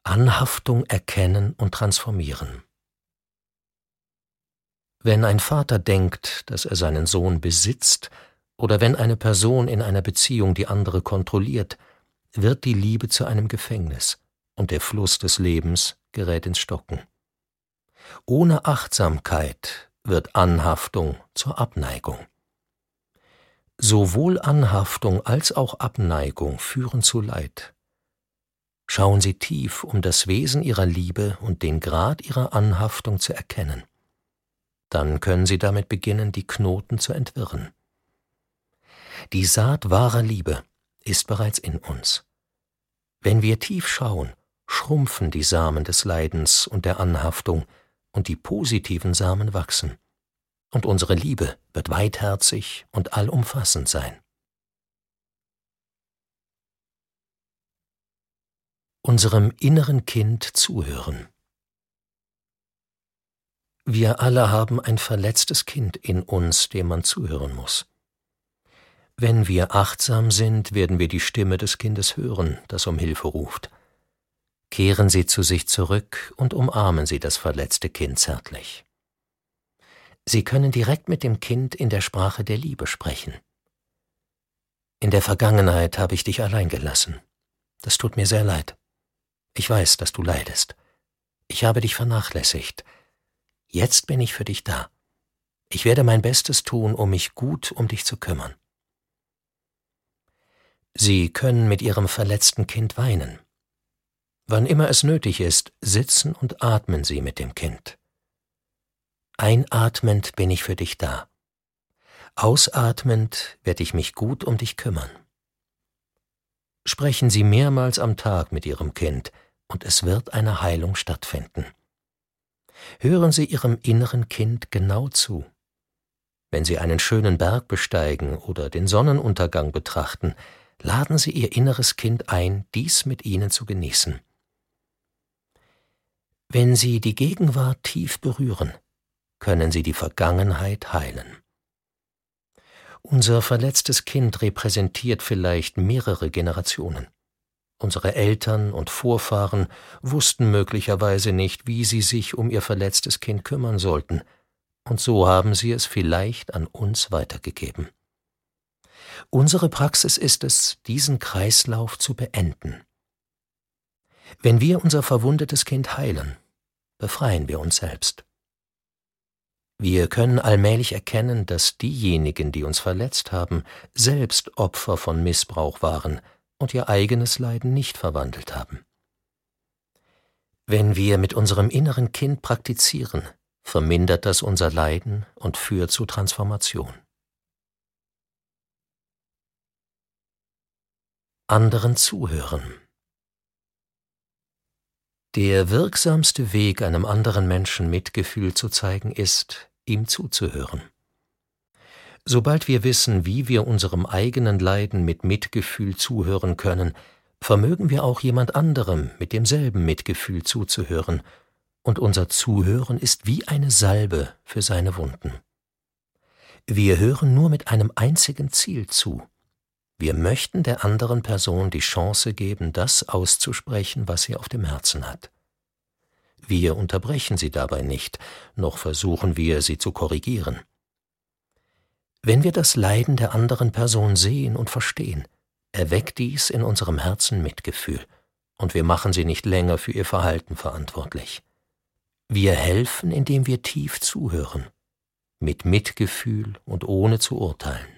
Anhaftung erkennen und transformieren. Wenn ein Vater denkt, dass er seinen Sohn besitzt, oder wenn eine Person in einer Beziehung die andere kontrolliert, wird die Liebe zu einem Gefängnis und der Fluss des Lebens gerät ins Stocken. Ohne Achtsamkeit wird Anhaftung zur Abneigung. Sowohl Anhaftung als auch Abneigung führen zu Leid. Schauen Sie tief, um das Wesen Ihrer Liebe und den Grad Ihrer Anhaftung zu erkennen. Dann können Sie damit beginnen, die Knoten zu entwirren. Die Saat wahrer Liebe ist bereits in uns. Wenn wir tief schauen, schrumpfen die Samen des Leidens und der Anhaftung und die positiven Samen wachsen. Und unsere Liebe wird weitherzig und allumfassend sein. Unserem inneren Kind zuhören. Wir alle haben ein verletztes Kind in uns, dem man zuhören muss. Wenn wir achtsam sind, werden wir die Stimme des Kindes hören, das um Hilfe ruft. Kehren Sie zu sich zurück und umarmen Sie das verletzte Kind zärtlich. Sie können direkt mit dem Kind in der Sprache der Liebe sprechen. In der Vergangenheit habe ich dich allein gelassen. Das tut mir sehr leid. Ich weiß, dass du leidest. Ich habe dich vernachlässigt. Jetzt bin ich für dich da. Ich werde mein Bestes tun, um mich gut um dich zu kümmern. Sie können mit Ihrem verletzten Kind weinen. Wann immer es nötig ist, sitzen und atmen Sie mit dem Kind. Einatmend bin ich für dich da. Ausatmend werde ich mich gut um dich kümmern. Sprechen Sie mehrmals am Tag mit Ihrem Kind, und es wird eine Heilung stattfinden. Hören Sie Ihrem inneren Kind genau zu. Wenn Sie einen schönen Berg besteigen oder den Sonnenuntergang betrachten, laden Sie Ihr inneres Kind ein, dies mit Ihnen zu genießen. Wenn Sie die Gegenwart tief berühren, können Sie die Vergangenheit heilen. Unser verletztes Kind repräsentiert vielleicht mehrere Generationen. Unsere Eltern und Vorfahren wussten möglicherweise nicht, wie sie sich um ihr verletztes Kind kümmern sollten, und so haben sie es vielleicht an uns weitergegeben. Unsere Praxis ist es, diesen Kreislauf zu beenden. Wenn wir unser verwundetes Kind heilen, befreien wir uns selbst. Wir können allmählich erkennen, dass diejenigen, die uns verletzt haben, selbst Opfer von Missbrauch waren und ihr eigenes Leiden nicht verwandelt haben. Wenn wir mit unserem inneren Kind praktizieren, vermindert das unser Leiden und führt zu Transformation. Anderen zuhören. Der wirksamste Weg, einem anderen Menschen Mitgefühl zu zeigen, ist, ihm zuzuhören. Sobald wir wissen, wie wir unserem eigenen Leiden mit Mitgefühl zuhören können, vermögen wir auch jemand anderem mit demselben Mitgefühl zuzuhören, und unser Zuhören ist wie eine Salbe für seine Wunden. Wir hören nur mit einem einzigen Ziel zu. Wir möchten der anderen Person die Chance geben, das auszusprechen, was sie auf dem Herzen hat. Wir unterbrechen sie dabei nicht, noch versuchen wir, sie zu korrigieren. Wenn wir das Leiden der anderen Person sehen und verstehen, erweckt dies in unserem Herzen Mitgefühl, und wir machen sie nicht länger für ihr Verhalten verantwortlich. Wir helfen, indem wir tief zuhören, mit Mitgefühl und ohne zu urteilen.